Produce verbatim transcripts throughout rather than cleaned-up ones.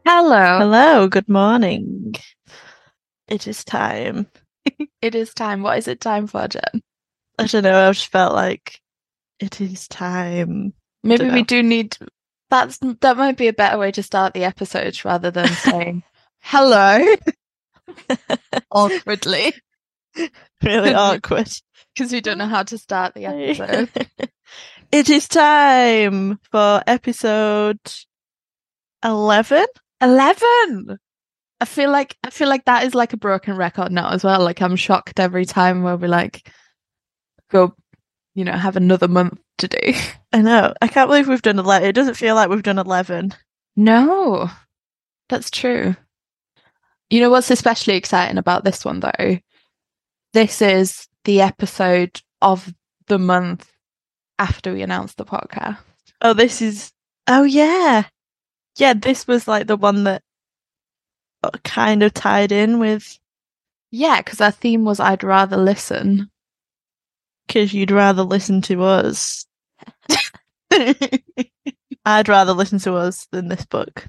Hello. Hello, good morning. It is time. It is time. What is it time for, Jen? I don't know, I just felt like it is time. I Maybe don't we know. do need that's that might be a better way to start the episode rather than saying hello awkwardly Really because we awkward. because we don't know how to start the episode. It is time for episode eleven. eleven. I feel like I feel like that is like a broken record now as well. Like I'm shocked every time where we like go, you know, have another month to do. I know. I can't believe we've done eleven. It doesn't feel like we've done eleven. No, that's true. You know what's especially exciting about this one though? This is the episode of the month after we announced the podcast. Oh, this is. Oh, yeah. Yeah, this was like the one that kind of tied in with. Yeah, because our theme was I'd rather listen. Because you'd rather listen to us. I'd rather listen to us than this book.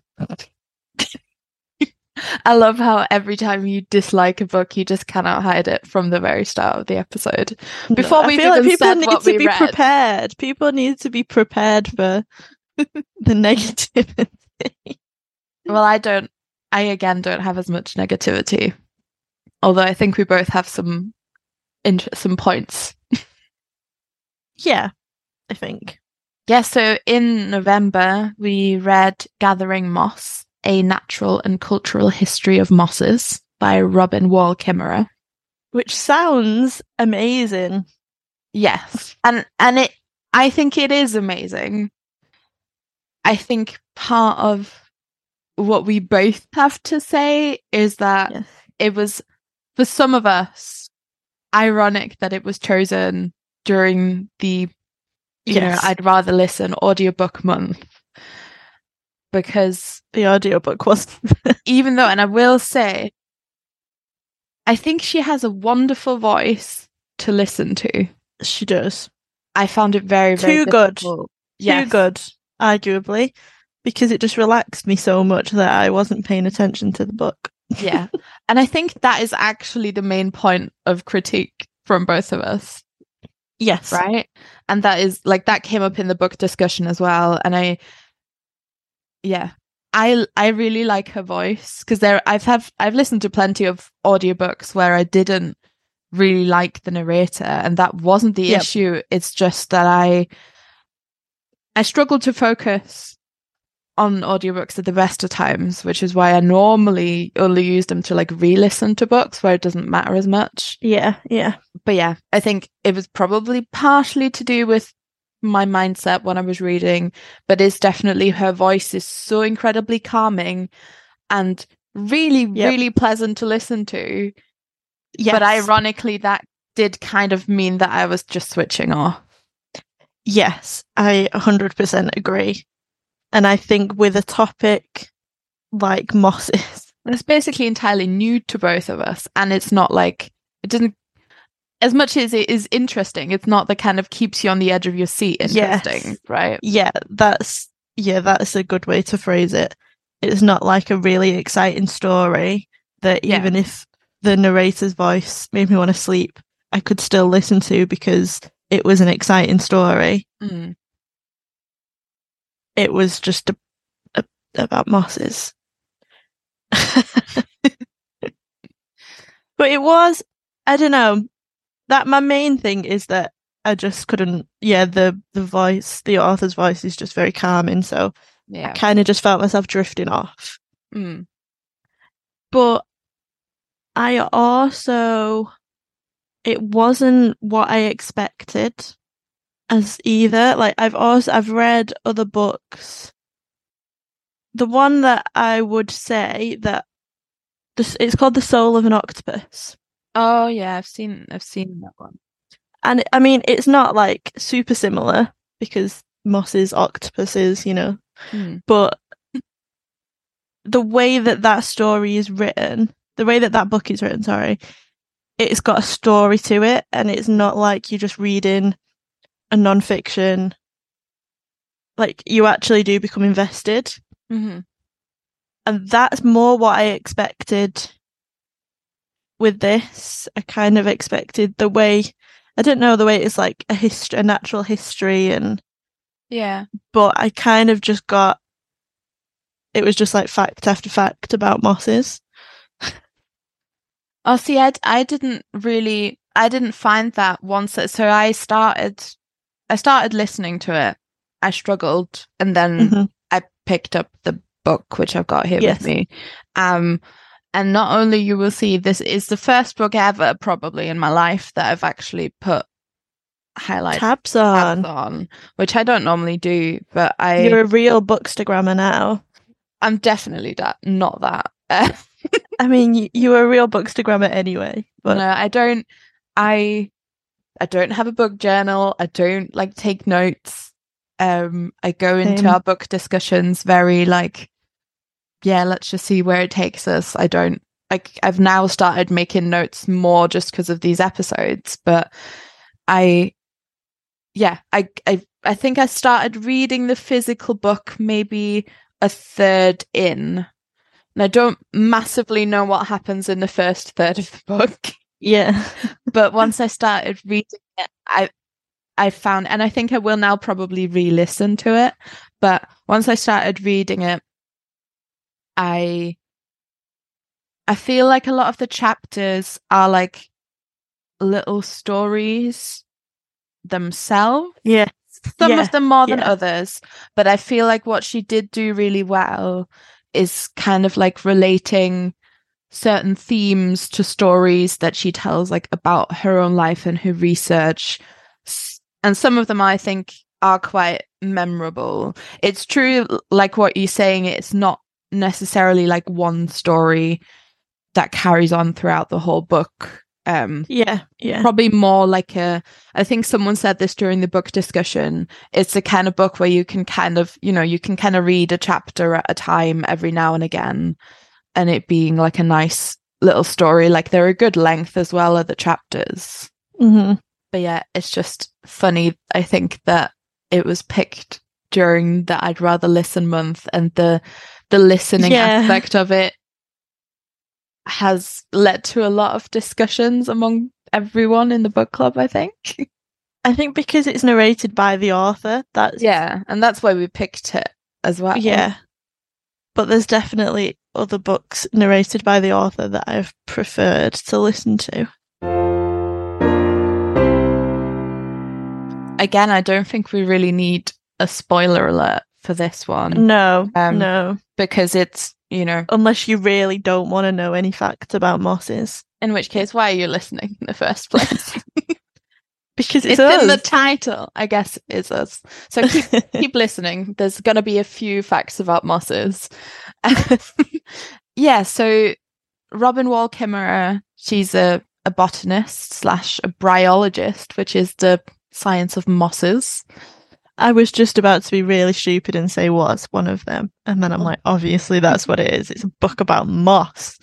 I love how every time you dislike a book, you just cannot hide it from the very start of the episode. Before No, we've I feel even like people said need what to we be read. prepared. People need to be prepared for the negativity. Well, I don't. I again don't have as much negativity, although I think we both have some int- some points. Yeah, I think. Yeah, so in November, we read Gathering Moss, A Natural and Cultural History of Mosses by Robin Wall Kimmerer. Which sounds amazing. Yes. And and it I think it is amazing. I think part of what we both have to say is that Yes. it was, for some of us, ironic that it was chosen during the you Yes. know, I'd rather listen audiobook month. Because the audiobook was even though, and I will say, I think she has a wonderful voice to listen to. She does. I found it very, very Too good. difficult. Too Yes. good, arguably, because it just relaxed me so much that I wasn't paying attention to the book. Yeah. And I think that is actually the main point of critique from both of us. Yes. Right? And that is, like, that came up in the book discussion as well. And I, yeah, I I really like her voice because there I've have I've listened to plenty of audiobooks where I didn't really like the narrator, and that wasn't the Yep. issue. It's just that I I struggle to focus on audiobooks at the best of times, which is why I normally only use them to like re-listen to books where it doesn't matter as much. Yeah, yeah. But yeah, I think it was probably partially to do with my mindset when I was reading, but it's definitely her voice is so incredibly calming and really, Yep. really pleasant to listen to. Yes. But ironically, that did kind of mean that I was just switching off. Yes, I one hundred percent agree. And I think with a topic like mosses, it's basically entirely new to both of us. And it's not like, it didn't, as much as it is interesting, it's not the kind of keeps you on the edge of your seat interesting, yes. right? Yeah, that's, yeah, that's a good way to phrase it. It's not like a really exciting story that Yeah. even if the narrator's voice made me want to sleep, I could still listen to because it was an exciting story. Mm. It was just a, a, about mosses. But it was, I don't know, that my main thing is that I just couldn't, yeah, the, the voice, the author's voice is just very calming. So Yeah. I kind of just felt myself drifting off. Mm. But I also, it wasn't what I expected as either. Like I've also, I've read other books. The one that I would say that this, it's called The Soul of an Octopus. Oh yeah, I've seen I've seen that one. And I mean, it's not like super similar because mosses, octopuses, you know, Mm. but the way that that story is written, the way that that book is written, sorry, it's got a story to it, and it's not like you're just reading a non-fiction. Like, you actually do become invested. Mm-hmm. And that's more what I expected with this. I kind of expected the way, I don't know, the way it's like a history, a natural history, and yeah. But I kind of just got, it was just like fact after fact about mosses. Oh, see, I, I didn't really, I didn't find that once. So I started, I started listening to it. I struggled, and then Mhm. I picked up the book, which I've got here Yes. with me. Um, and not only you will see, this is the first book ever, probably in my life, that I've actually put highlight Tabs on. tabs on, which I don't normally do, but I, You're a real bookstagrammer now. I'm definitely that, not that. Uh, I mean, you, you were a real bookstagrammer anyway. But no, I don't. I I don't have a book journal. I don't like take notes. Um, I go into Same. our book discussions very like, yeah, let's just see where it takes us. I don't like. I've now started making notes more just because of these episodes, but I, yeah, I I I think I started reading the physical book maybe a third in. And I don't massively know what happens in the first third of the book. Yeah. But once I started reading it, I I found, and I think I will now probably re-listen to it. But once I started reading it, I I feel like a lot of the chapters are like little stories themselves. Yeah. Some Yeah. of them more than Yeah. others, but I feel like what she did do really well is kind of like relating certain themes to stories that she tells, like about her own life and her research. And some of them I think are quite memorable. It's true, like what you're saying, it's not necessarily like one story that carries on throughout the whole book. Um, Yeah. Yeah. probably more like a, I think someone said this during the book discussion, it's the kind of book where you can kind of, you know, you can kind of read a chapter at a time every now and again, and it being like a nice little story. Like they're a good length as well of the chapters. Mm-hmm. But yeah, it's just funny, I think, that it was picked during the I'd rather listen month, and the the listening Yeah. aspect of it has led to a lot of discussions among everyone in the book club, I think. I think because it's narrated by the author, that's Yeah, and that's why we picked it as well. yeah. But there's definitely other books narrated by the author that I've preferred to listen to. Again, I don't think we really need a spoiler alert for this one. No, Um, no. Because it's, you know, Unless you really don't want to know any facts about mosses. in which case, why are you listening in the first place? Because it's, It's us. in the title, I guess it's us. So keep keep listening. There's going to be a few facts about mosses. Yeah, so Robin Wall Kimmerer, she's a, a botanist slash a bryologist, which is the science of mosses. I was just about to be really stupid and say what's one of them. And then I'm like, obviously that's what it is. It's a book about moss.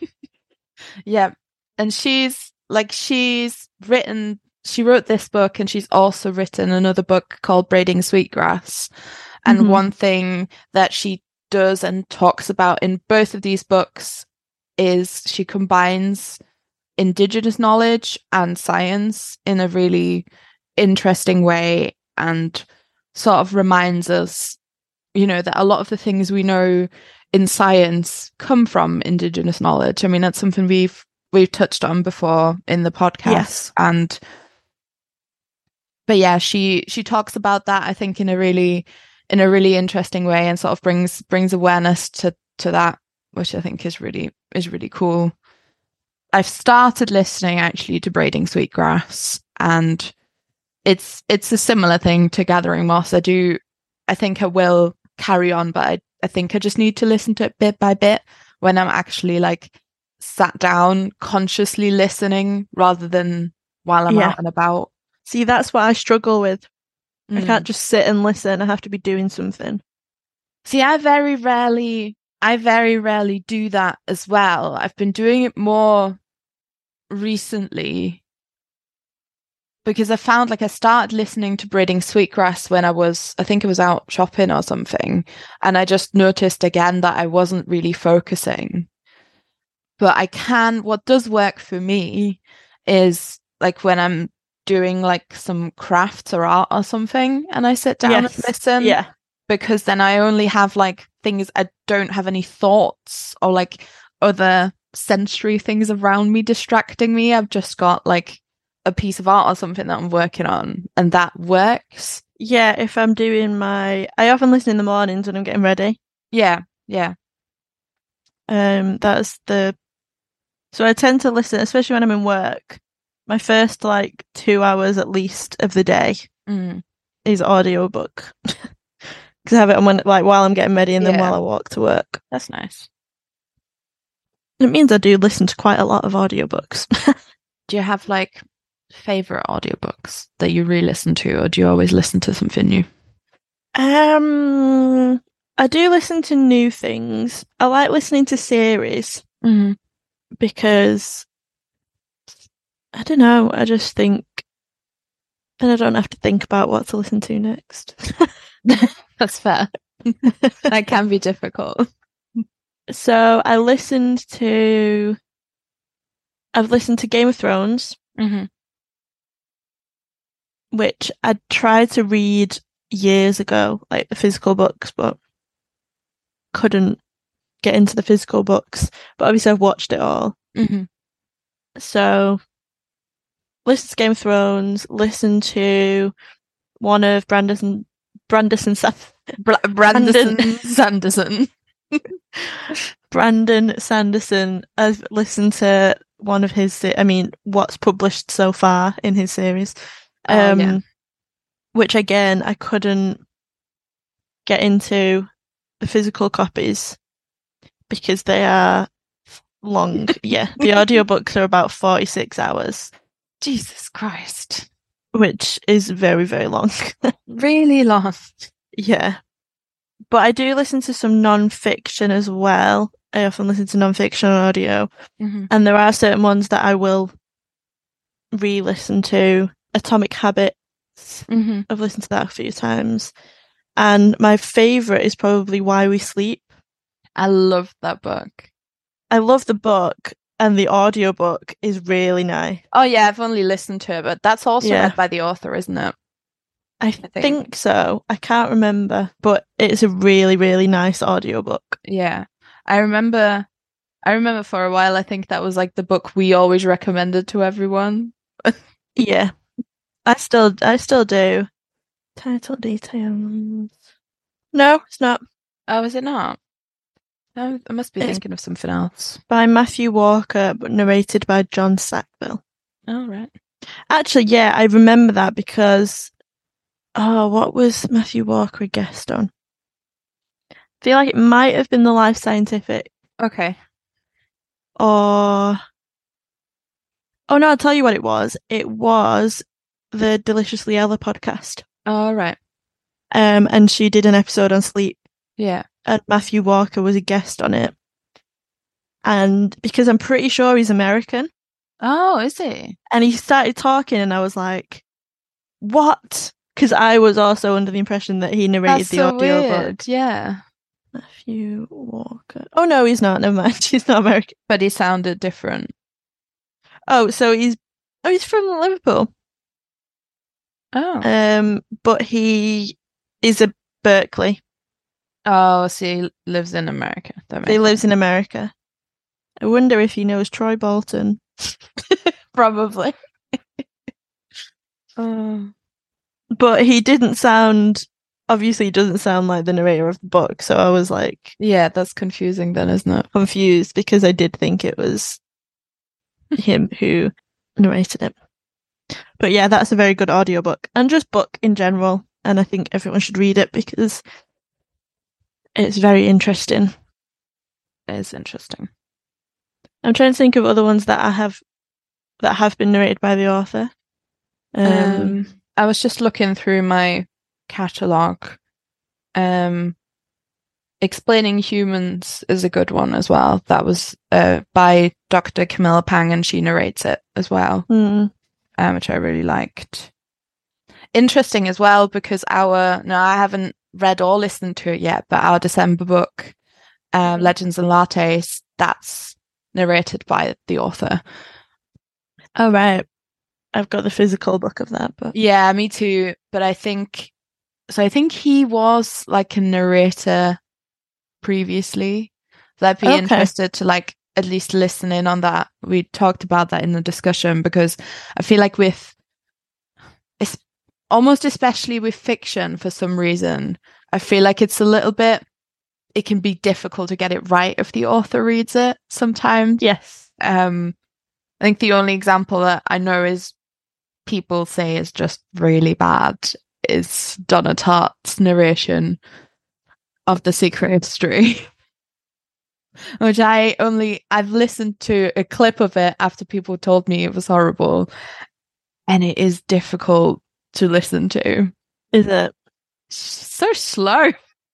Yeah. And she's like, she's written, she wrote this book, and she's also written another book called Braiding Sweetgrass. And Mhm. one thing that she does and talks about in both of these books is she combines Indigenous knowledge and science in a really interesting way, and sort of reminds us, you know, that a lot of the things we know in science come from Indigenous knowledge. I mean, that's something we've we've touched on before in the podcast. Yes. And but yeah, she she talks about that, I think, in a really in a really interesting way, and sort of brings brings awareness to to that, which I think is really is really cool. I've started listening actually to Braiding Sweetgrass, and it's it's a similar thing to Gathering Moss. I do, I think I will carry on, but I, I think I just need to listen to it bit by bit when I'm actually like sat down consciously listening rather than while I'm Yeah. out and about. See, that's what I struggle with. I Mm. can't just sit and listen. I have to be doing something. See, I very rarely, I very rarely do that as well. I've been doing it more recently because I found like I started listening to Braiding Sweetgrass when I was, I think it was out shopping or something. And I just noticed again that I wasn't really focusing. But I can, what does work for me is like when I'm doing like some crafts or art or something and I sit down Yes. and listen. Yeah. Because then I only have like things, I don't have any thoughts or like other sensory things around me distracting me. I've just got like a piece of art or something that I'm working on, and that works. Yeah, if I'm doing my, I often listen in the mornings when I'm getting ready. Yeah, yeah. Um, that's the, so I tend to listen, especially when I'm in work. My first like two hours at least of the day Mm. is audiobook. Because I have it on when, like while I'm getting ready and then Yeah. while I walk to work. That's nice. It means I do listen to quite a lot of audiobooks. Do you have like favorite audiobooks that you re-listen to, or do you always listen to something new? Um, I do listen to new things. I like listening to series Mm. because I don't know. I just think then I don't have to think about what to listen to next. That's fair. That can be difficult. So I listened to. I've listened to Game of Thrones, Mm-hmm. which I tried to read years ago, like the physical books, but couldn't get into the physical books. But obviously, I've watched it all. Mm-hmm. So, listen to Game of Thrones. Listen to one of Brandon Brandon Bra- Brandon Sanderson. Brandon Sanderson. I've listened to one of his. I mean, what's published so far in his series. Oh, Um, yeah. which again I couldn't get into the physical copies because they are long. Yeah, the audiobooks are about forty-six hours, Jesus Christ. which is very, very long. Really long. Yeah. But I do listen to some non-fiction as well. I often listen to non-fiction on audio. Mm-hmm. And there are certain ones that I will re-listen to. Atomic Habits. Mm-hmm. I've listened to that a few times. And my favourite is probably Why We Sleep. I love that book. I love the book, and the audiobook is really nice. Oh, yeah, I've only listened to it, but that's also Yeah. read by the author, isn't it? I, think. think so. I can't remember, but it's a really, really nice audiobook. Yeah. I remember I remember for a while I think that was like the book we always recommended to everyone. Yeah. I still I still do. Title details. No, it's not. Oh, is it not? Oh, I must be It's- thinking of something else. By Matthew Walker, but narrated by John Sackville. Oh, right. Actually, yeah, I remember that because oh, what was Matthew Walker a guest on? I feel like it might have been the Life Scientific. Okay. Or oh no, I'll tell you what it was. It was the Deliciously Ella podcast. All right. Um, and she did an episode on sleep, Yeah. and Matthew Walker was a guest on it. And because I'm pretty sure he's American, Oh, is he? and he started talking, and I was like, "What?" Because I was also under the impression that he narrated That's the so audiobook. weird. Yeah. Matthew Walker. Oh no, he's not. Never mind. He's not American. But he sounded different. Oh, so he's oh he's from Liverpool. Oh. Um, but he is a Berkeley. Oh, so he lives in America. That He makes lives in America. I wonder if he knows Troy Bolton. Probably. Oh. But he didn't sound, obviously he doesn't sound like the narrator of the book, so I was like Yeah, that's confusing then, isn't it? confused because I did think it was him who narrated it. But yeah, that's a very good audiobook and just book in general, and I think everyone should read it because it's very interesting. It is interesting. I'm trying to think of other ones that I have that have been narrated by the author. Um, Um, I was just looking through my catalogue. Um, Explaining Humans is a good one as well. That was uh, by Doctor Camilla Pang, and she narrates it as well. mm, um, which I really liked. Interesting as well, because our, no, I haven't read or listened to it yet, but our December book, uh, Mhm. Legends and Lattes, that's narrated by the author. Oh, right. I've got the physical book of that, but Yeah, me too. But I think, so I think he was like a narrator previously. So I'd be Okay. interested to like at least listen in on that. We talked about that in the discussion, because I feel like with, it's almost especially with fiction for some reason, I feel like it's a little bit, it can be difficult to get it right if the author reads it sometimes. yes. Um, I think the only example that I know is people say is just really bad is Donna Tartt's narration of The Secret History, which I only, I've listened to a clip of it after people told me it was horrible, and it is difficult to listen to. Is it? It's so slow.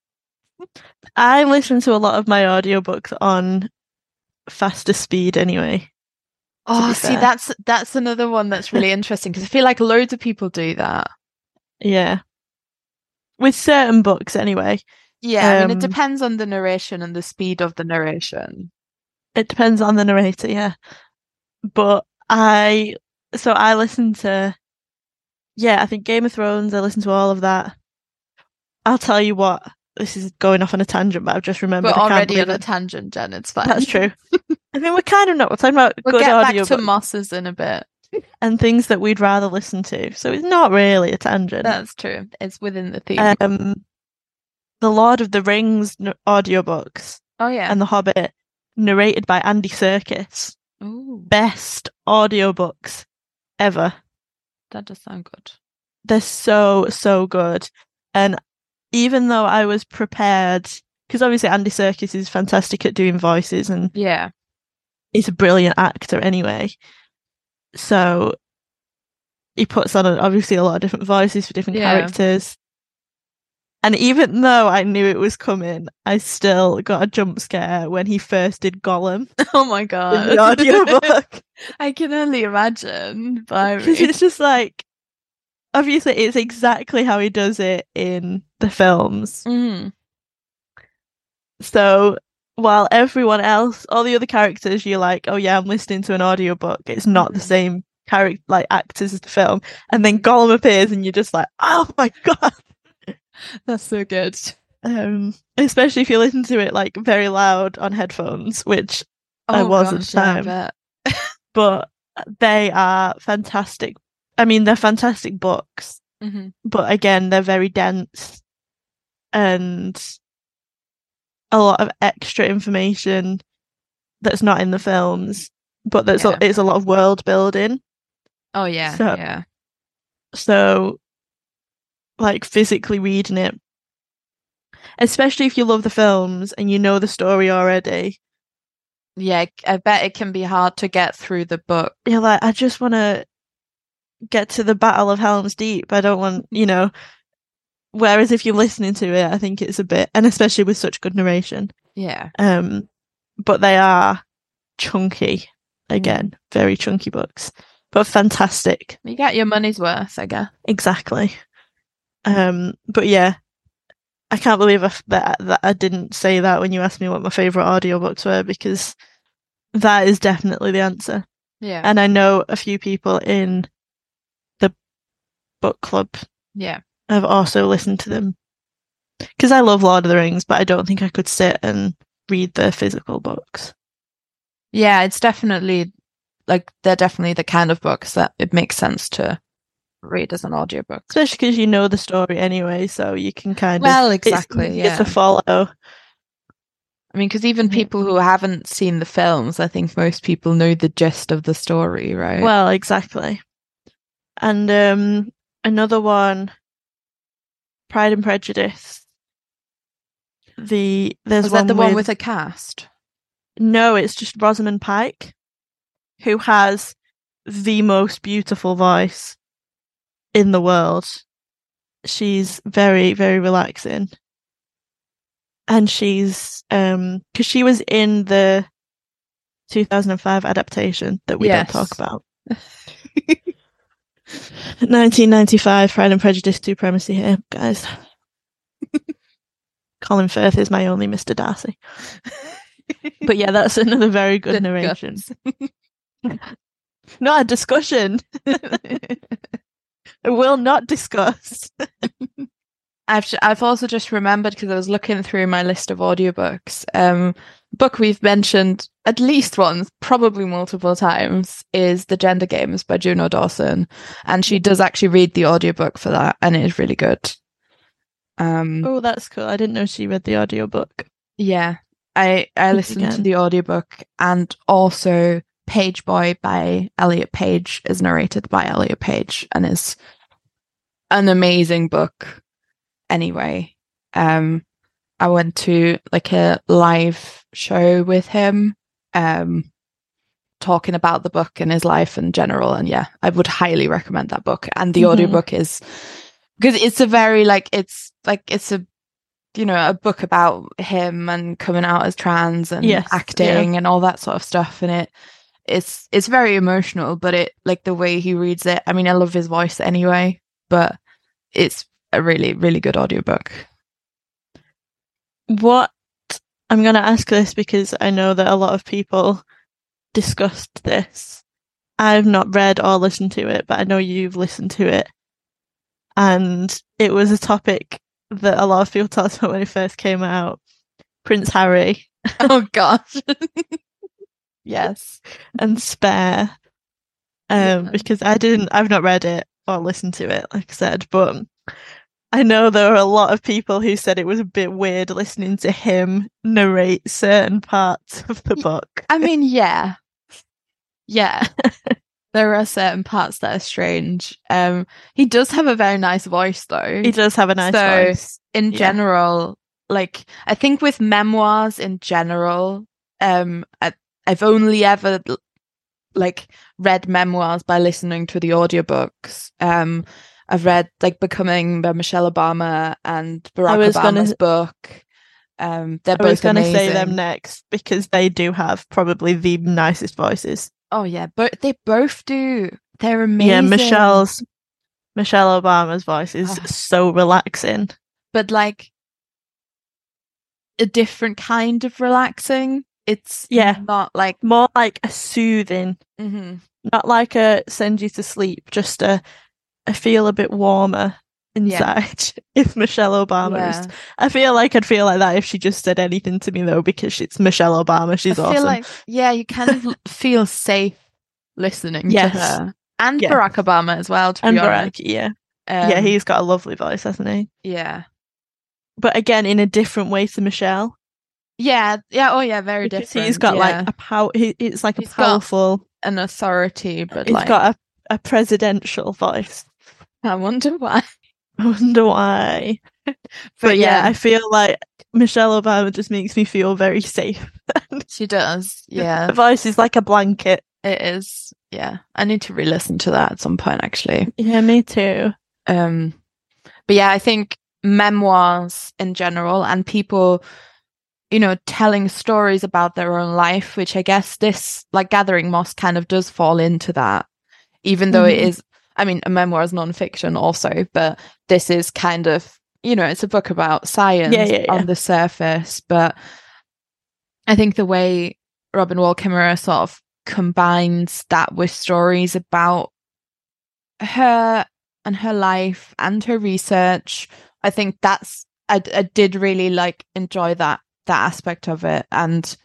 I listen to a lot of my audiobooks on faster speed anyway. Oh, see, fair. that's that's another one that's really interesting, because I feel like loads of people do that. Yeah. With certain books anyway. Yeah, I mean, it Um, depends on the narration and the speed of the narration. It depends on the narrator, yeah. But I, so I listen to, yeah, I think Game of Thrones, I listen to all of that. I'll tell you what, this is going off on a tangent, but I've just remembered. We're I can't already believe on a it. tangent, Jen. It's fine. That's true. I mean, we're kind of not. We're talking about We'll good get back audio to Mosses in a bit. and things that we'd rather listen to. So it's not really a tangent. That's true. It's within the theme. Um, the Lord of the Rings n- audiobooks Oh yeah. and The Hobbit, narrated by Andy Serkis. Ooh, Best audiobooks ever. that does sound good. They're so, so good. And even though I was prepared, because obviously Andy Serkis is fantastic at doing voices and Yeah. he's a brilliant actor anyway. So he puts on obviously a lot of different voices for different Yeah. characters. And even though I knew it was coming, I still got a jump scare when he first did Gollum Oh my god. in the audiobook. I can only imagine. Because it's just like, obviously it's exactly how he does it in the films. Mm. So while everyone else, all the other characters, you're like, oh yeah, I'm listening to an audiobook. It's not Mhm. the same character, like actors as the film. And then Gollum appears and you're just like, oh my God. That's so good. Um, especially if you listen to it like very loud on headphones, which I Oh was at gosh, the yeah, I time. bet. But they are fantastic. I mean, they're fantastic books, Mhm. but again, they're very dense and a lot of extra information that's not in the films, but there's Yeah. a, it's a lot of world building. Oh yeah, So- yeah. So, like physically reading it, especially if you love the films and you know the story already, Yeah, I bet it can be hard to get through the book. you're like, I just want to get to the Battle of Helm's Deep. I don't want, you know. Whereas if you're listening to it, I think it's a bit, and especially with such good narration. Yeah. Um, but they are chunky, again, very chunky books, but fantastic. You get your money's worth, I guess. Exactly. Um, but yeah, I can't believe I, that that I didn't say that when you asked me what my favorite audiobooks were, because that is definitely the answer. Yeah. And I know a few people in the book club Yeah. have also listened to them, because I love Lord of the Rings, but I don't think I could sit and read the physical books. Yeah, it's definitely like they're definitely the kind of books that it makes sense to read as an audiobook. Especially because you know the story anyway, so you can kind Well, of exactly, it's easier yeah. to follow. I mean, because even Yeah. people who haven't seen the films, I think most people know the gist of the story, right? Well, exactly. And um, another one, Pride and Prejudice. The there's was one that the one with with a cast? No, it's just Rosamund Pike, who has the most beautiful voice in the world. She's very, very relaxing. And she's, um, because she was in the two thousand five adaptation that we Yes. don't talk about. nineteen ninety-five, Pride and Prejudice, Supremacy here, guys. Colin Firth is my only Mister Darcy. But yeah, that's another very good narration. Not a discussion. I will not discuss. I've I've also just remembered, because I was looking through my list of audiobooks. Um, book we've mentioned at least once, probably multiple times, is The Gender Games by Juno Dawson, and she does actually read the audiobook for that, and it is really good. Um, oh, that's cool. I didn't know she read the audiobook. Yeah, I I listened Again. to the audiobook, and also Page Boy by Elliot Page is narrated by Elliot Page, and is an amazing book. Anyway, um, I went to like a live show with him, um, talking about the book and his life in general. And yeah, I would highly recommend that book. And the mm-hmm. audiobook is, because it's a very like, it's like, it's a, you know, a book about him and coming out as trans and yes, acting yeah. and all that sort of stuff. And it, it's, it's very emotional, but it, like the way he reads it, I mean, I love his voice anyway, but it's a really, really good audiobook. What I'm going to ask this because I know that a lot of people discussed this. I've not read or listened to it, but I know you've listened to it. And it was a topic that a lot of people talked about when it first came out. Prince Harry. Oh, gosh. Yes. And Spare. Um, yeah. Because I didn't, I've not read it or listened to it, like I said, but I know there were a lot of people who said it was a bit weird listening to him narrate certain parts of the book. I mean, yeah. Yeah. There are certain parts that are strange. Um, he does have a very nice voice, though. He does have a nice so, voice. In yeah. general, like, I think with memoirs in general, um, I, I've only ever, like, read memoirs by listening to the audiobooks. Um, I've read like Becoming by Michelle Obama and Barack Obama's gonna, book. Um, they're both I was going to say them next because they do have probably the nicest voices. Oh yeah, but they both do. They're amazing. Yeah, Michelle's Michelle Obama's voice is oh. so relaxing, but like a different kind of relaxing. It's yeah, not like more like a soothing, mm-hmm. not like a send you to sleep, just a. I feel a bit warmer inside yeah. if Michelle Obama yeah. is. I feel like I'd feel like that if she just said anything to me, though, because it's Michelle Obama. She's I feel awesome. Like, yeah, you kind of feel safe listening yes. to her. And yeah. Barack Obama as well, to and be Barack, honest. yeah. Um, yeah, he's got a lovely voice, hasn't he? Yeah. But again, in a different way to Michelle. Yeah, yeah, oh yeah, very because different. He's got yeah. like a power, he, it's like he's a powerful... an authority, but he's like... got a, a presidential voice. I wonder why. I wonder why. but, but yeah, yeah, I feel like Michelle Obama just makes me feel very safe. She does, yeah. Her voice is like a blanket. It is, yeah. I need to re-listen to that at some point, actually. Yeah, me too. Um, but yeah, I think memoirs in general and people, you know, telling stories about their own life, which I guess this, like Gathering Moss kind of does fall into that, even though mm-hmm. it is, I mean, a memoir is non-fiction also, but this is kind of, you know, it's a book about science yeah, yeah, yeah. on the surface. But I think the way Robin Wall Kimmerer sort of combines that with stories about her and her life and her research, I think that's, I, I did really like enjoy that, that aspect of it. And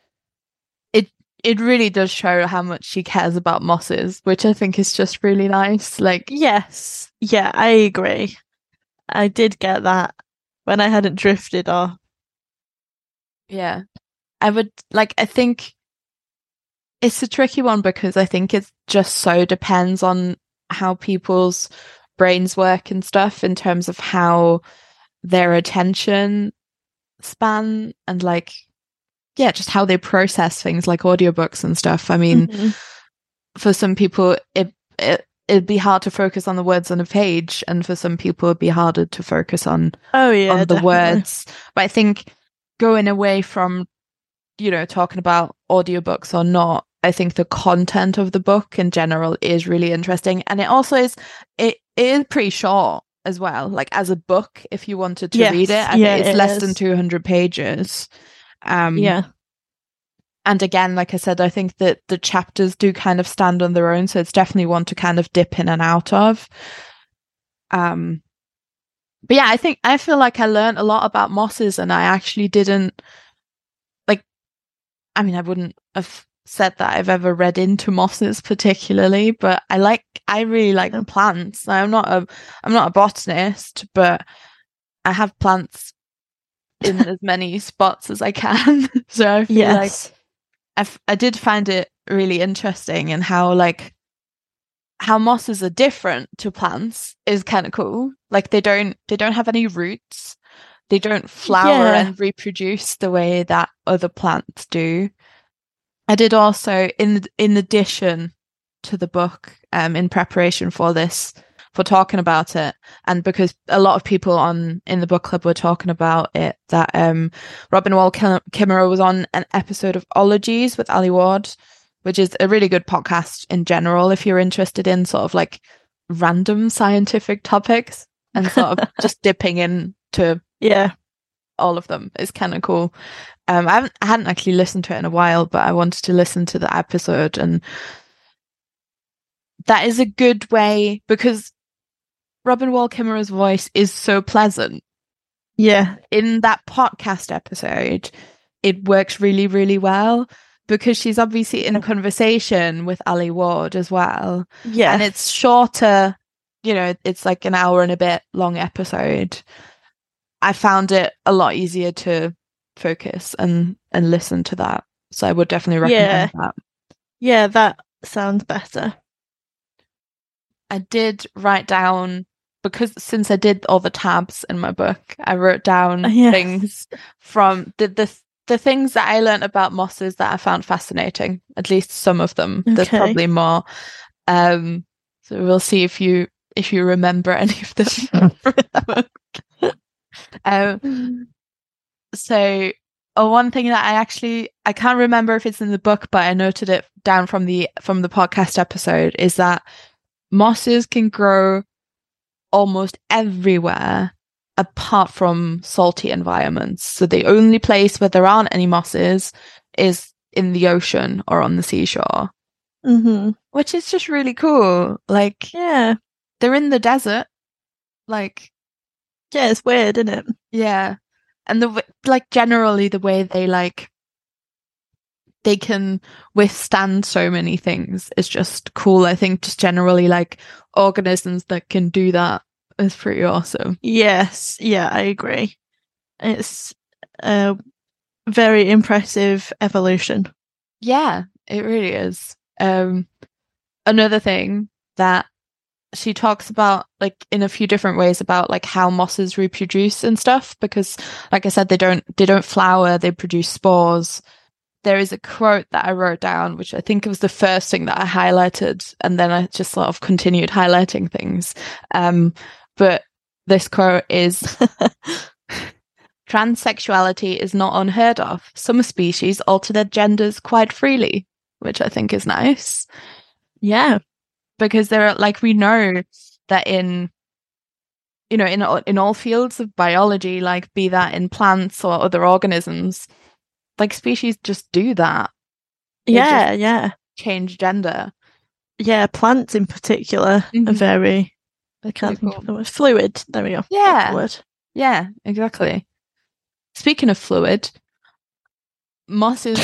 it really does show how much she cares about mosses, which I think is just really nice. Like, yes, yeah, I agree. I did get that when I hadn't drifted off. Yeah, I would like. I think it's a tricky one because I think it just so depends on how people's brains work and stuff in terms of how their attention span and like. Yeah, just how they process things like audiobooks and stuff. I mean, mm-hmm. for some people, it, it, it'd be hard to focus on the words on a page. And for some people, it'd be harder to focus on, oh, yeah, on the definitely. words. But I think going away from, you know, talking about audiobooks or not, I think the content of the book in general is really interesting. And it also is, it is pretty short as well. Like as a book, if you wanted to Yes, read it, I yeah, think it's it less is. than two hundred pages. Um, Yeah. And again, like I said, I think that the chapters do kind of stand on their own. So it's definitely one to kind of dip in and out of. Um, but yeah, I think, I feel like I learned a lot about mosses, and I actually didn't, like, I mean, I wouldn't have said that I've ever read into mosses particularly, but I like, I really like Yeah. plants. I'm not a, I'm not a botanist, but I have plants in as many spots as I can. So I feel Yes. like I, f- I did find it really interesting, and how like how mosses are different to plants is kind of cool. Like they don't they don't have any roots. They don't flower Yeah. and reproduce the way that other plants do. I did also, in in addition to the book, um, in preparation for this, for talking about it, and because a lot of people on in the book club were talking about it, that um, Robin Wall Kimmerer was on an episode of Ologies with Ali Ward, which is a really good podcast in general if you're interested in sort of like random scientific topics and sort of just dipping into Yeah. all of them is kind of cool. Um, I haven't I hadn't actually listened to it in a while, but I wanted to listen to the episode, and that is a good way because Robin Wall Kimmerer's voice is so pleasant. Yeah. In that podcast episode, it works really, really well because she's obviously in conversation with Ali Ward as well. Yeah. And it's shorter, you know, it's like an hour and a bit long episode. I found it a lot easier to focus and and listen to that. So I would definitely recommend Yeah. that. Yeah, that sounds better. I did write down, because since I did all the tabs in my book, I wrote down Yeah. things from the, the the things that I learned about mosses that I found fascinating. At least some of them. There's Okay. probably more. Um, so we'll see if you if you remember any of them from the book. Um, so uh, one thing that I actually I can't remember if it's in the book, but I noted it down from the from the podcast episode, is that mosses can grow almost everywhere apart from salty environments. So the only place where there aren't any mosses is in the ocean or on the seashore. Mm-hmm. Which is just really cool. Like, yeah, they're in the desert. Like, yeah, it's weird, isn't it? Yeah. And the like generally the way they like they can withstand so many things is just cool. I think just generally like organisms that can do that is pretty awesome. Yes, yeah, I agree. It's a very impressive evolution. Yeah, it really is. Um, another thing that she talks about, like in a few different ways, about like how mosses reproduce and stuff, because like I said, they don't they don't flower, they produce spores. There is a quote that I wrote down, which I think was the first thing that I highlighted, and then I just sort of continued highlighting things. Um, but this quote is, transsexuality is not unheard of. Some species alter their genders quite freely, which I think is nice. Yeah. Because there are, like, we know that in, you know, in, in all fields of biology, like be that in plants or other organisms, like species just do that. They yeah, just yeah. change gender. Yeah, plants in particular Mhm. are very, I That's can't really think cool. of the word. Fluid. There we go. That's Yeah. the word. Yeah, exactly. Speaking of fluid, mosses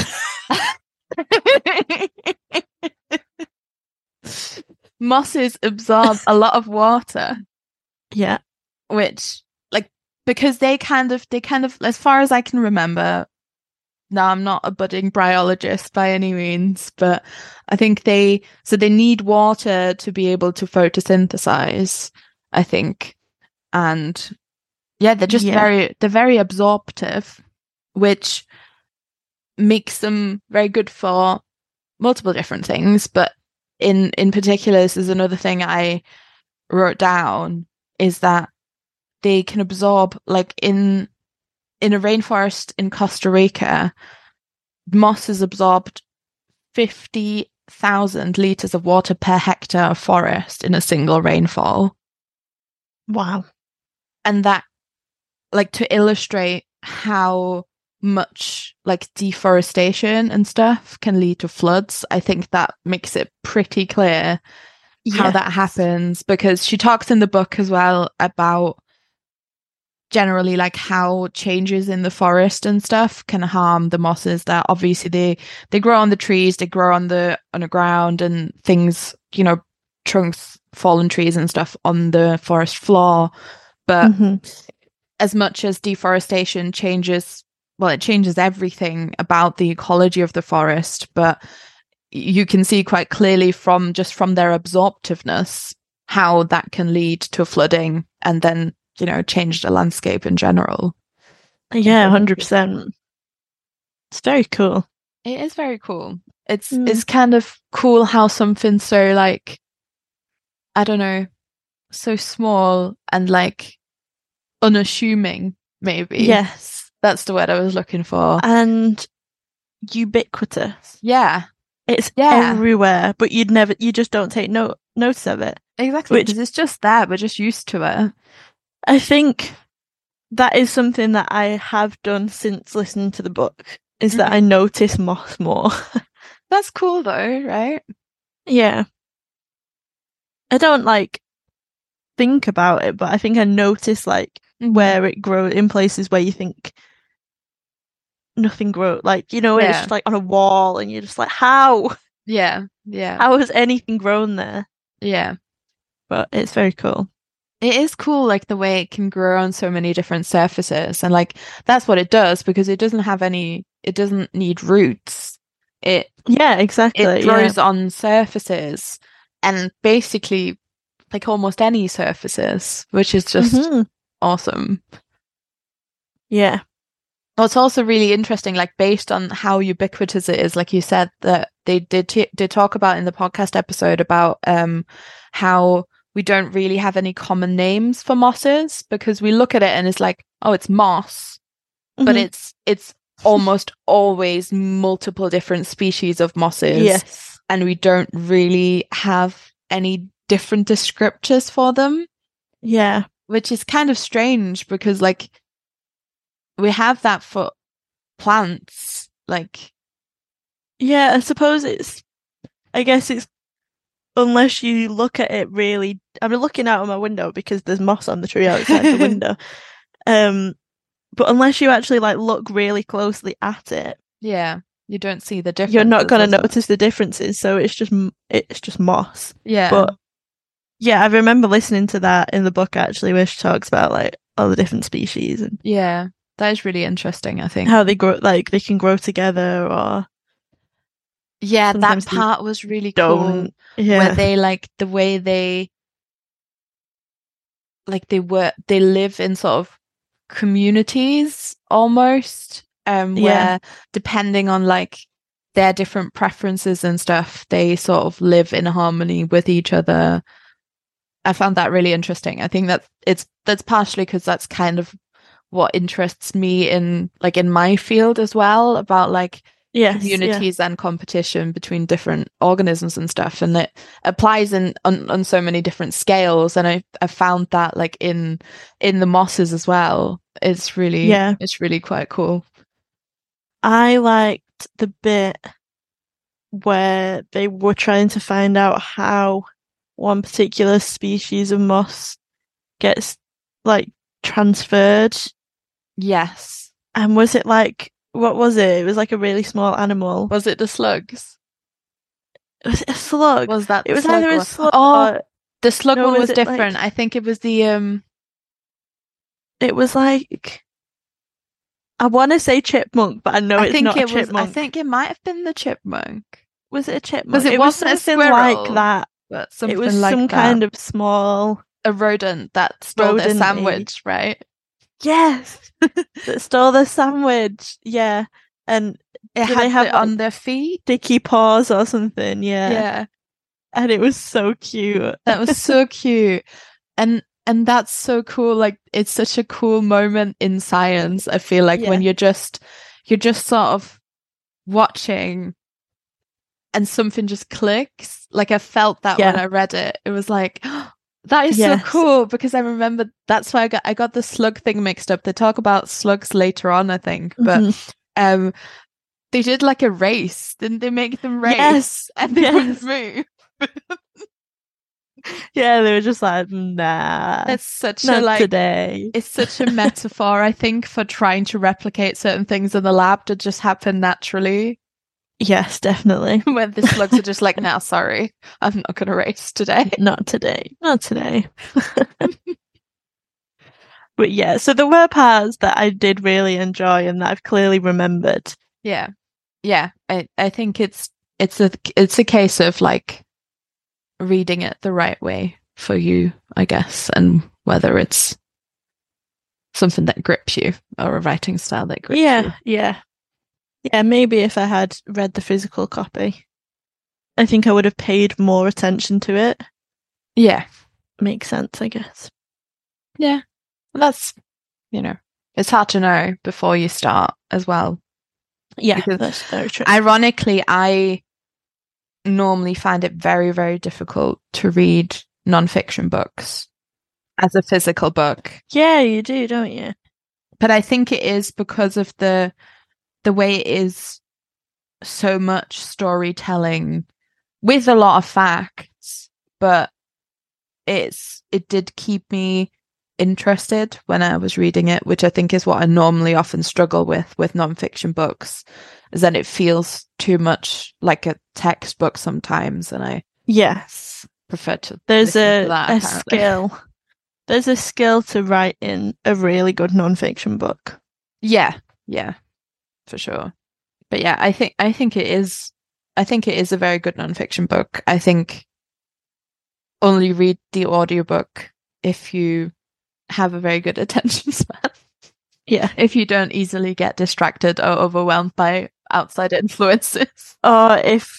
mosses absorb a lot of water, Yeah. which, like, because they kind of they kind of as far as I can remember, now I'm not a budding biologist by any means, but I think they so they need water to be able to photosynthesize, I think. And yeah, they're just Yeah. very they're very absorptive, which makes them very good for multiple different things. But in in particular, this is another thing I wrote down, is that they can absorb, like in in a rainforest in Costa Rica, moss is absorbed fifty thousand litres of water per hectare of forest in a single rainfall. Wow. And that, like, to illustrate how much, like, deforestation and stuff can lead to floods, I think that makes it pretty clear how Yes. that happens, because she talks in the book as well about generally like how changes in the forest and stuff can harm the mosses that obviously they they grow on the trees, they grow on the on the ground, and things, you know, trunks, fallen trees and stuff on the forest floor. But Mm-hmm. as much as deforestation changes, well, it changes everything about the ecology of the forest, but you can see quite clearly from just from their absorptiveness how that can lead to flooding and then, you know, change the landscape in general. Yeah, one hundred percent. It's very cool. It is very cool. It's Mm. it's kind of cool how something so, like, I don't know, so small and like unassuming, maybe. Yes. That's the word I was looking for. And ubiquitous. Yeah. It's Yeah. everywhere, but you'd never, you just don't take note notice of it. Exactly, Which- because it's just there. We're just used to it. I think that is something that I have done since listening to the book, is that I notice moss more. That's cool though, right? Yeah. I don't like think about it, but I think I notice like where it grows in places where you think nothing grows. Like, you know, Yeah. it's just like on a wall and you're just like, how? Yeah, yeah, How has anything grown there? yeah. But it's very cool. It is cool, like the way it can grow on so many different surfaces, and like that's what it does, because it doesn't have any, it doesn't need roots. It Yeah, exactly. it grows on surfaces, and basically like almost any surfaces, which is just Mhm. awesome. Yeah. Well, it's also really interesting, like based on how ubiquitous it is, like you said, that they did t- did talk about in the podcast episode about um how we don't really have any common names for mosses, because we look at it and it's like, oh, it's moss, but Mhm. it's it's almost always multiple different species of mosses, Yes. and we don't really have any different descriptors for them, Yeah. which is kind of strange, because like we have that for plants, like Yeah, I suppose it's, I guess it's, unless you look at it really, I'm looking out of my window because there's moss on the tree outside the window. Um, but unless you actually like look really closely at it, yeah, you don't see the difference. you're not going to notice the differences. So it's just m- it's just moss. Yeah, But yeah, I remember listening to that in the book actually, where she talks about like all the different species and yeah, that is really interesting, I think. how they grow, like they can grow together or Yeah, that sometimes they part was really cool, don't. Yeah. where they like the way they like they work, they live in sort of communities almost, um, where Yeah. depending on like their different preferences and stuff, they sort of live in harmony with each other. I found that really interesting. I think that it's that's partially because that's kind of what interests me in like in my field as well, about like Yes, communities and competition between different organisms and stuff, and it applies in on, on so many different scales. And I I found that like in in the mosses as well. It's really Yeah. it's really quite cool. I liked the bit where they were trying to find out how one particular species of moss gets like transferred. Yes. And was it like, what was it? It was like a really small animal. Was it the slugs? Was it a slug? Was that It the was slug either a one? slug Oh, or the slug no, one was was it, like- different. I think it was the um it was like, I want to say chipmunk, but I know I it's think not it a was chipmunk. I think it might have been the chipmunk. Was it a chipmunk? Because it was wasn't a something like squirrel, that. but something It was like some that. kind of small a rodent that stole their rodent-y. sandwich, right? Yes, that stole the sandwich. Yeah, and It Do had they have, it like, on their feet. sticky paws or something. Yeah. Yeah, And it was so cute. that was so cute, and and that's so cool. Like it's such a cool moment in science. I feel like when Yeah. you're just you're just sort of watching and something just clicks. Like I felt that Yeah. when I read it. It was like, oh, that is Yes. so cool, because I remember that's why I got I got the slug thing mixed up. They talk about slugs later on, I think, but Mhm. um, they did like a race. Didn't they make them race? Yes. And they Yes. wouldn't move. Yeah, they were just like, nah, That's such not a like today. it's such a metaphor, I think, for trying to replicate certain things in the lab that just happen naturally. Yes, definitely. When the slugs are just like, nah, sorry, I'm not gonna race today. Not today. Not today. But yeah, so there were parts that I did really enjoy and that I've clearly remembered. Yeah. Yeah. I, I think it's it's a it's a case of like reading it the right way for you, I guess, and whether it's something that grips you or a writing style that grips Yeah, you. yeah. Yeah, maybe if I had read the physical copy, I think I would have paid more attention to it. Yeah. Makes sense, I guess. Yeah. Well, that's, you know, it's hard to know before you start as well. Yeah, Because that's very true. Ironically, I normally find it very, very difficult to read nonfiction books as a physical book. Yeah, you do, don't you? But I think it is because of the the way it is so much storytelling with a lot of facts, but it's it did keep me interested when I was reading it, which I think is what I normally often struggle with with nonfiction books, is that it feels too much like a textbook sometimes, and I Yes. prefer to There's listen a, to that, a apparently. skill. There's a skill to write in a really good nonfiction book. Yeah, yeah, for sure. But yeah, I think I think it is I think it is a very good nonfiction book. I think only read the audiobook if you have a very good attention span. Yeah. If you don't easily get distracted or overwhelmed by outside influences. Or if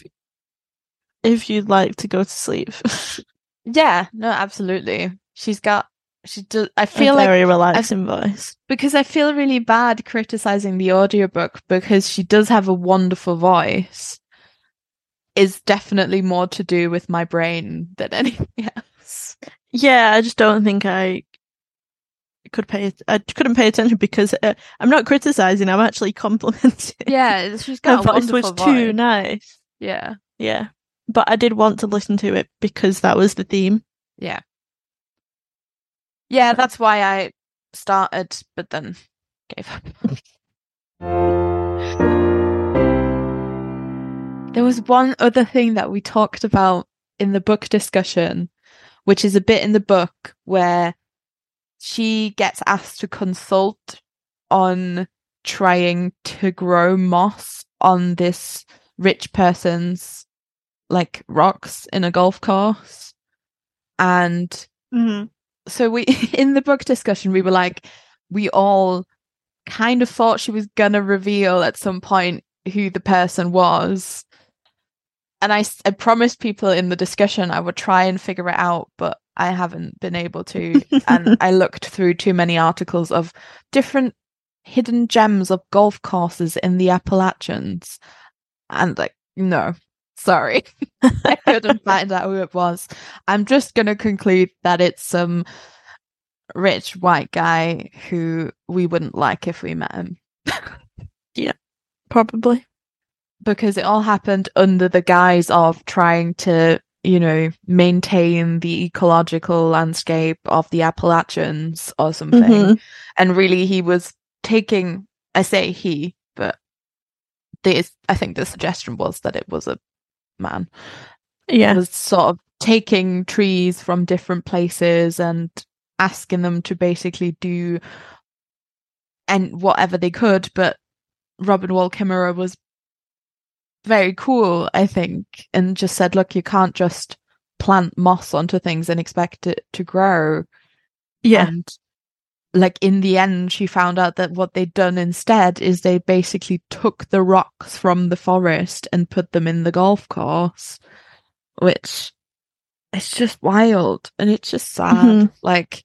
if you'd like to go to sleep. Yeah, no, absolutely. She's got she does I A feel like very I've- relaxing voice. because I feel really bad criticizing the audiobook because she does have a wonderful voice. Is definitely more to do with my brain than anything else. Yeah, I just don't think I could pay. I couldn't pay attention because uh, I'm not criticizing. I'm actually complimenting. Yeah, she's Her got a voice was wonderful too voice. nice. Yeah, Yeah, but I did want to listen to it because that was the theme. yeah, yeah. That's why I started, but then gave up. There was one other thing that we talked about in the book discussion, which is a bit in the book where she gets asked to consult on trying to grow moss on this rich person's like rocks in a golf course. And Mm-hmm. so we in the book discussion we were like, we all kind of thought she was gonna reveal at some point who the person was. And I, I promised people in the discussion I would try and figure it out, but I haven't been able to. And I looked through too many articles of different hidden gems of golf courses in the Appalachians. And like, no, sorry. I couldn't find out who it was. I'm just going to conclude that it's some rich white guy who we wouldn't like if we met him. Yeah, probably. Because it all happened under the guise of trying to, you know, maintain the ecological landscape of the Appalachians or something. Mm-hmm. And really he was taking, I say he, but the, I think the suggestion was that it was a man. Yeah. Was sort of taking trees from different places and asking them to basically do and whatever they could. But Robin Wall Kimmerer was very cool, I think, and just said, look, you can't just plant moss onto things and expect it to grow. Yeah. And like in the end, she found out that what they'd done instead is they basically took the rocks from the forest and put them in the golf course, which it's just wild and it's just sad. Mm-hmm. Like,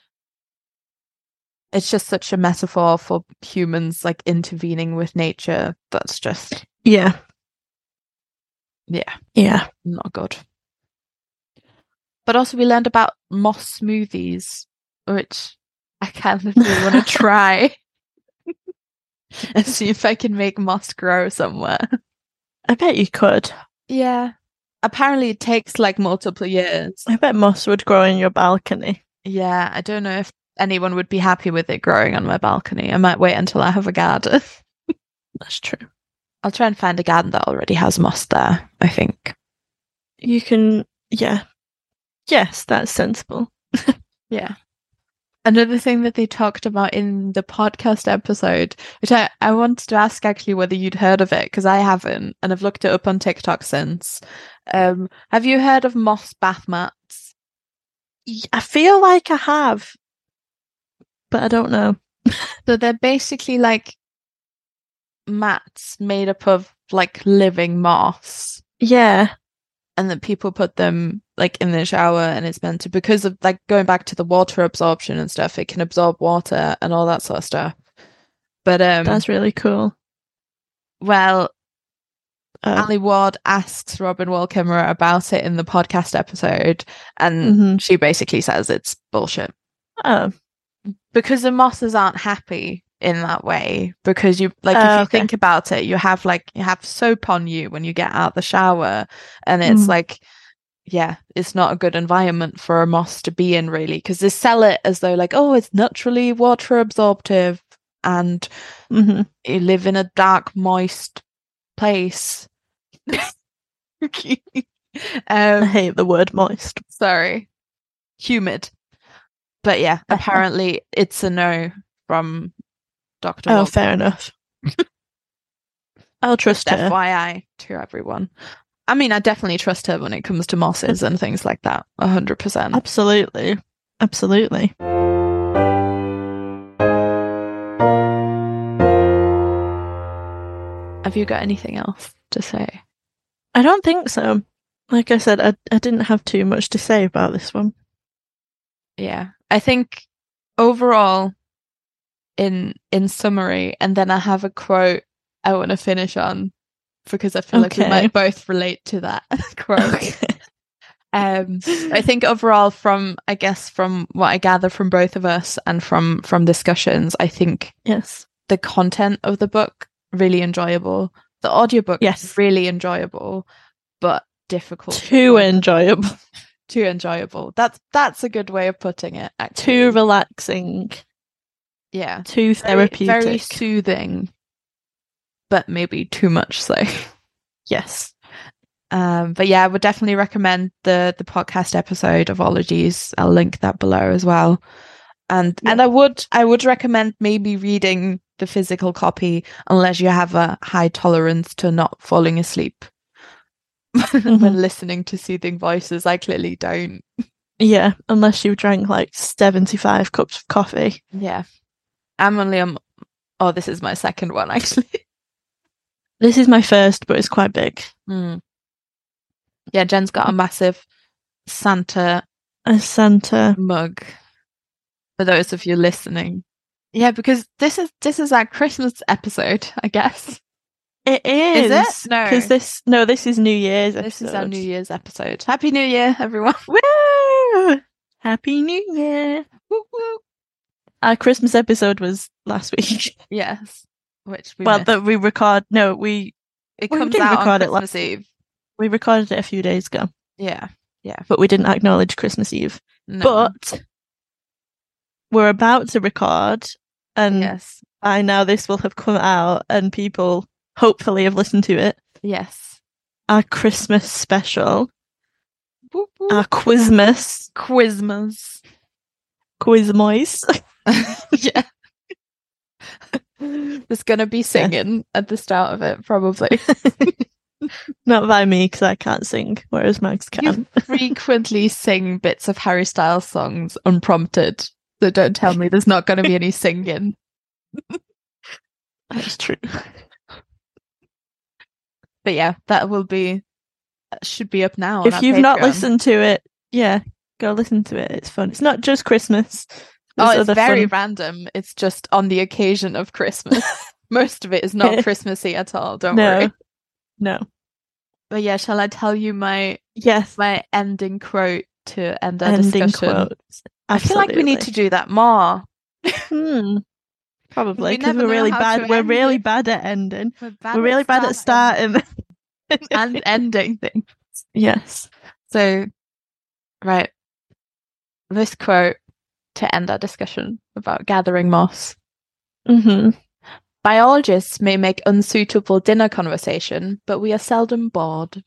it's just such a metaphor for humans like intervening with nature. That's just Yeah. Yeah, Yeah. not good. But also we learned about moss smoothies, which I kind of really want to try and see if I can make moss grow somewhere. I bet you could. Yeah. Apparently it takes like multiple years. I bet moss would grow in your balcony. Yeah, I don't know if anyone would be happy with it growing on my balcony. I might wait until I have a garden. That's true. I'll try and find a garden that already has moss there, I think. You can, yeah. Yes, that's sensible. Yeah. Another thing that they talked about in the podcast episode, which I, I wanted to ask actually whether you'd heard of it, because I haven't, and I've looked it up on TikTok since. Um, have you heard of moss bath mats? I feel like I have, but I don't know. So they're basically like mats made up of like living moss. Yeah. And that people put them like in the shower, and it's meant to, because of like going back to the water absorption and stuff, it can absorb water and all that sort of stuff. But um that's really cool. Well, uh, Ali Ward asks Robin Wall Kimmerer about it in the podcast episode, and mm-hmm. she basically says it's bullshit. Oh. Because the mosses aren't happy in that way, because you like uh, if you okay. think about it, you have like you have soap on you when you get out the shower, and it's mm. like yeah it's not a good environment for a moss to be in, really, because they sell it as though like, oh, it's naturally water absorptive and mm-hmm. you live in a dark moist place. um, I hate the word moist. Sorry, humid. But yeah, apparently it's a no from Doctor Oh, Walker. fair enough. I'll trust Just her. F Y I to everyone. I mean, I definitely trust her when it comes to mosses and things like that. A hundred percent. Absolutely. Absolutely. Have you got anything else to say? I don't think so. Like I said, I, I didn't have too much to say about this one. Yeah. I think overall, in in summary, and then I have a quote I want to finish on, because I feel okay. like we might both relate to that quote. Okay. Um, I think overall, from I guess from what I gather from both of us and from from discussions, I think yes, the content of the book really enjoyable. The audiobook yes, really enjoyable, but difficult. Too enjoyable. Too enjoyable. That's that's a good way of putting it. Actually. Too relaxing. Yeah. Too therapeutic. Very, very soothing, but maybe too much so. Yes. Um, but yeah, I would definitely recommend the the podcast episode of Ologies. I'll link that below as well. And yeah. and I would I would recommend maybe reading the physical copy, unless you have a high tolerance to not falling asleep mm-hmm. when listening to soothing voices. I clearly don't. Yeah, unless you drank like seventy-five cups of coffee. Yeah. I'm only on oh, this is my second one actually. This is my first, but it's quite big. Mm. Yeah, Jen's got a massive Santa a Santa mug. For those of you listening. Yeah, because this is this is our Christmas episode, I guess. It is. Is it? No. Because this no, this is New Year's episode. This is our New Year's episode. Happy New Year, everyone. Woo! Happy New Year. Woo woo. Our Christmas episode was last week. Yes. Which we Well, missed. that we record no, we it well, comes we out record on it Christmas last Eve. We recorded it a few days ago. Yeah. Yeah. But we didn't acknowledge Christmas Eve. No. But we're about to record, and yes. by now this will have come out and people hopefully have listened to it. Yes. Our Christmas special. Boop, boop. Our Quizmas. Quizmas. Quizmois. Yeah. There's going to be singing yeah. at the start of it, probably. Not by me, because I can't sing, whereas Max can. You frequently sing bits of Harry Styles songs unprompted, so don't tell me there's not going to be any singing. That's true. But yeah, that will be, should be up now. If you've Patreon. not listened to it, yeah, go listen to it. It's fun. It's not just Christmas. There's oh, it's very fun... random. It's just on the occasion of Christmas. Most of it is not Christmassy at all. Don't no. worry. No. But yeah, shall I tell you my Yes. my ending quote to end our Ending discussion? quotes. I feel like we need to do that more. Hmm. Probably We because never we're know really how bad. to We're end really it. bad at ending. We're, bad We're at really bad at starting. and ending things. Yes. So, right. This quote to end our discussion about gathering moss. Mm-hmm. Biologists may make unsuitable dinner conversation, but we are seldom bored.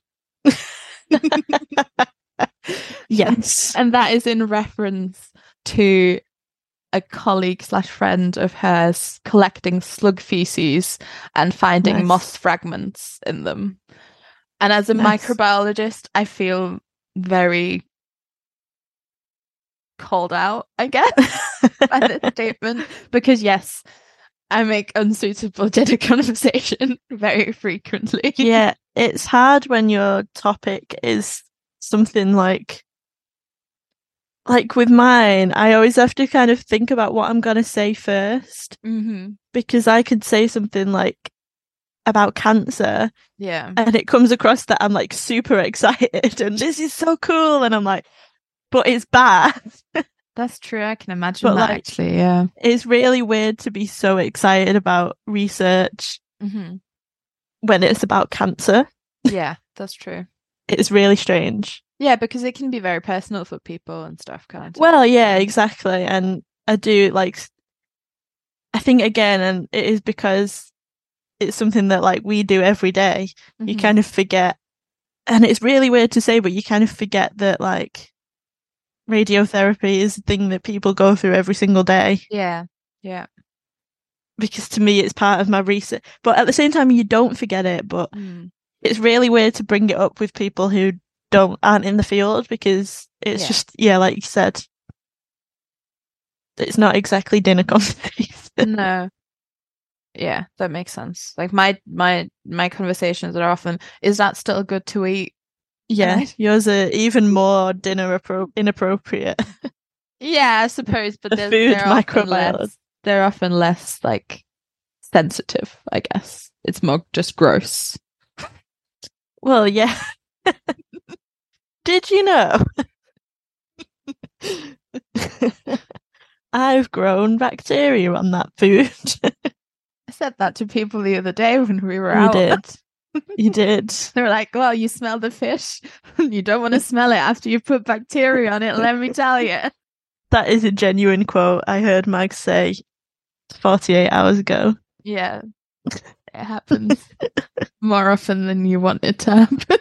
Yes. And that is in reference to a colleague slash friend of hers collecting slug feces and finding Nice. moss fragments in them. And as a Nice. microbiologist, I feel very called out, I guess, by this statement. Because yes, I make unsuitable dinner conversation very frequently. Yeah, it's hard when your topic is something like like with mine, I always have to kind of think about what I'm gonna say first. Mm-hmm. Because I could say something like about cancer. Yeah. And it comes across that I'm like super excited and this is so cool, and I'm like, but it's bad. That's true. I can imagine but that like, actually, yeah. It's really weird to be so excited about research mm-hmm. when it's about cancer. Yeah, that's true. It's really strange. Yeah, because it can be very personal for people and stuff, can't it? Well, yeah, exactly. And I do like, I think again, and it is because it's something that like we do every day. Mm-hmm. You kind of forget, and it's really weird to say, but you kind of forget that like radiotherapy is a thing that people go through every single day. Yeah, yeah. Because to me, it's part of my research. But at the same time, you don't forget it. But mm. it's really weird to bring it up with people who don't aren't in the field, because it's yeah. just, yeah, like you said, it's not exactly dinner conversation. No. Yeah, that makes sense. Like my my my conversations are often, is that still good to eat? Yeah, I... yours are even more dinner appro- inappropriate. Yeah, I suppose, but the they're, food they're often less, they're often less like sensitive, I guess. It's more just gross. Well, yeah. Did you know? I've grown bacteria on that food. I said that to people the other day when we were you out. You did. You did. They were like, well, you smell the fish. You don't want to smell it after you put bacteria on it, let me tell you. That is a genuine quote I heard Mag say forty-eight hours ago. Yeah. It happens more often than you want it to happen.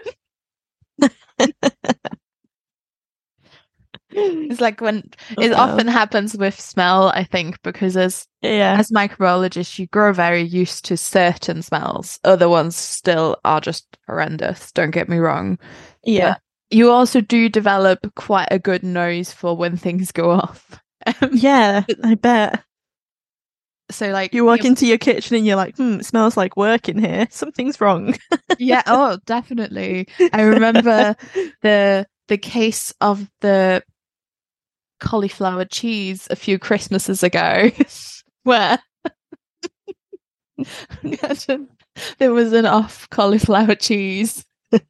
It's like when it Uh-oh. often happens with smell, I think, because as yeah. as microbiologists, you grow very used to certain smells. Other ones still are just horrendous, don't get me wrong. Yeah. But you also do develop quite a good nose for when things go off. Yeah, I bet. So like you walk into your kitchen and you're like, hmm, it smells like work in here. Something's wrong. Yeah, oh, definitely. I remember the the case of the cauliflower cheese a few Christmases ago where there was an off cauliflower cheese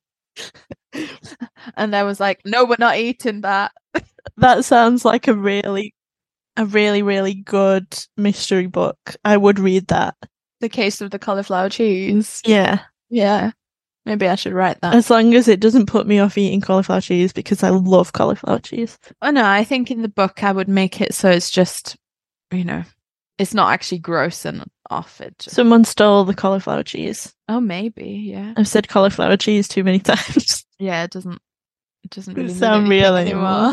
and I was like, no, we're not eating that. That sounds like a really a really really good mystery book. I would read that. The Case of the Cauliflower Cheese. Yeah. Yeah. Maybe I should write that. As long as it doesn't put me off eating cauliflower cheese, because I love cauliflower cheese. Oh no, I think in the book I would make it so it's just, you know, it's not actually gross and off it. Just... Someone stole the cauliflower cheese. Oh, maybe, yeah. I've said cauliflower cheese too many times. Yeah, it doesn't it doesn't really sound real anymore.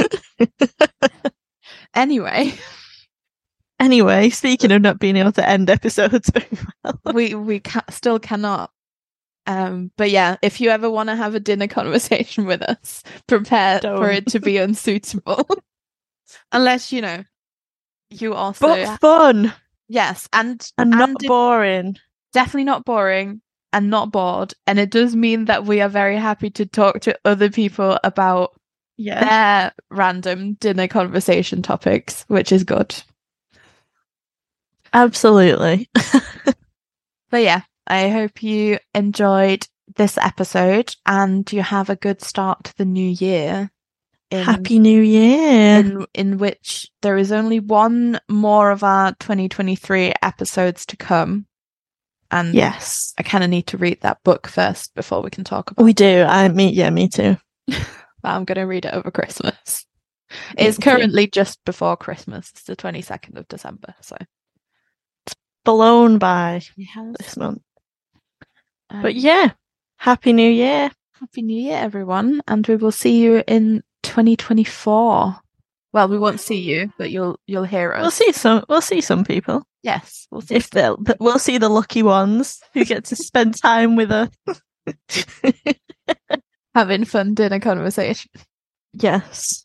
Anyway. Anyway, speaking of not being able to end episodes very well. We we ca- still cannot. Um, but yeah, if you ever want to have a dinner conversation with us, prepare Don't. for it to be unsuitable. Unless, you know, you also... But fun! Yes, and... And, and not it, boring. Definitely not boring and not bored. And it does mean that we are very happy to talk to other people about yeah. their random dinner conversation topics, which is good. Absolutely. But yeah, I hope you enjoyed this episode and you have a good start to the new year. In, Happy New Year! In, in which there is only one more of our twenty twenty-three episodes to come. And yes, I kind of need to read that book first before we can talk about we it. We do. I me yeah, me too. But I'm going to read it over Christmas. It's currently just before Christmas. It's the twenty-second of December, so it's blown by yes. this month. Um, but yeah, Happy New Year. Happy New Year, everyone. And we will see you in twenty twenty-four. Well, we won't see you, but you'll you'll hear us. We'll see some we'll see some people. Yes, we'll see. If they'll we'll see the lucky ones who get to spend time with us. Having fun dinner conversation. Yes.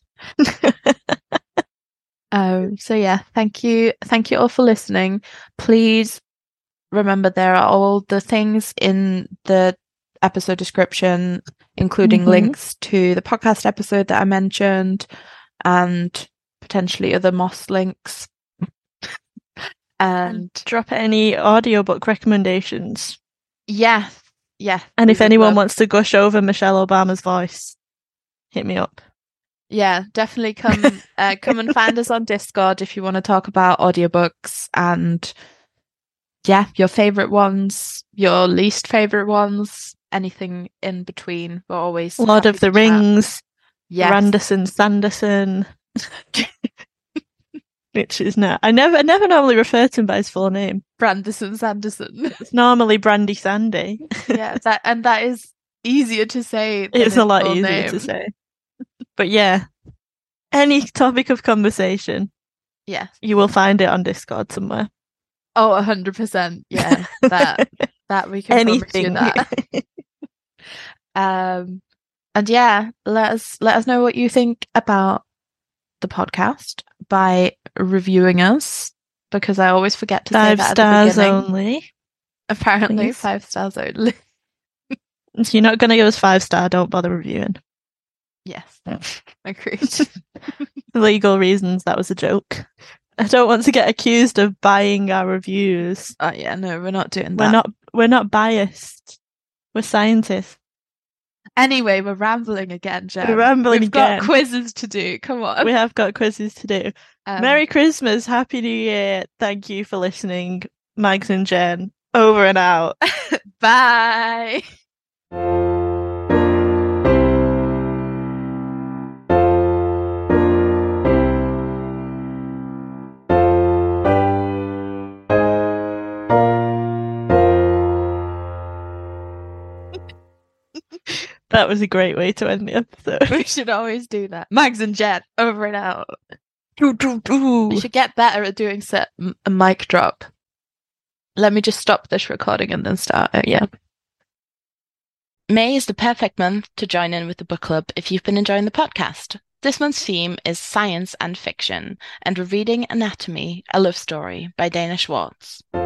um so yeah, thank you. Thank you all for listening. Please remember there are all the things in the episode description, including mm-hmm. links to the podcast episode that I mentioned and potentially other Moss links. and, and drop any audiobook recommendations. Yeah. Yeah. And if anyone love... wants to gush over Michelle Obama's voice, hit me up. Yeah, definitely come uh, come and find us on Discord if you want to talk about audiobooks and yeah, your favourite ones, your least favourite ones, anything in between. We're always Lord of the Rings, yes. Randerson Sanderson. Which is not. I never, I never normally refer to him by his full name. Branderson Sanderson. It's normally Brandy Sandy. Yeah, that and that is easier to say. Than It's a lot full easier name. to say. But yeah, any topic of conversation, yeah, you will find it on Discord somewhere. Oh, a hundred percent. Yeah, that that we can anything. Promise you that. um, and yeah, let us let us know what you think about the podcast by reviewing us, because I always forget to five say that stars at the beginning. only. Apparently, Please. five stars only. If you're not going to give us five star, don't bother reviewing. Yes, agreed. Legal reasons, that was a joke. I don't want to get accused of buying our reviews. Oh yeah, no, we're not doing that. We're not. We're not biased. We're scientists. Anyway, we're rambling again, Jen. We're rambling We've again. got quizzes to do. Come on. We have got quizzes to do. Um, Merry Christmas, Happy New Year. Thank you for listening, Mags and Jen. Over and out. Bye. That was a great way to end the episode. We should always do that. Mags and Jen, over and out. Do, do, do. We should get better at doing set a mic drop. Let me just stop this recording and then start it. Yeah. May is the perfect month to join in with the book club if you've been enjoying the podcast. This month's theme is science and fiction, and we're reading Anatomy, a Love Story by Dana Schwartz.